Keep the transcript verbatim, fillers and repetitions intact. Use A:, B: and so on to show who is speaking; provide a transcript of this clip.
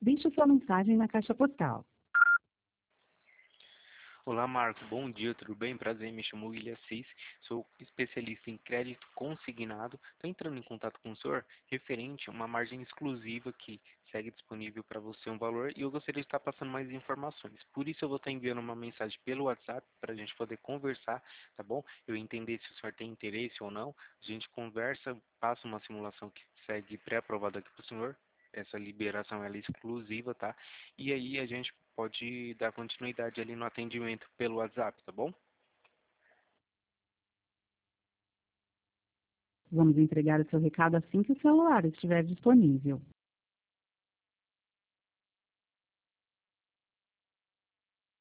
A: Deixe sua mensagem na caixa postal.
B: Olá, Marco. Bom dia, tudo bem? Prazer, me chamo William Assis, sou especialista em crédito consignado. Estou entrando em contato com o senhor referente a uma margem exclusiva que segue disponível para você um valor e eu gostaria de estar passando mais informações. Por isso eu vou estar enviando uma mensagem pelo WhatsApp para a gente poder conversar, tá bom? Eu entender se o senhor tem interesse ou não. A gente conversa, passa uma simulação que segue pré-aprovada aqui para o senhor. Essa liberação ela é exclusiva, tá? E aí a gente pode dar continuidade ali no atendimento pelo WhatsApp, tá bom?
A: Vamos entregar o seu recado assim que o celular estiver disponível.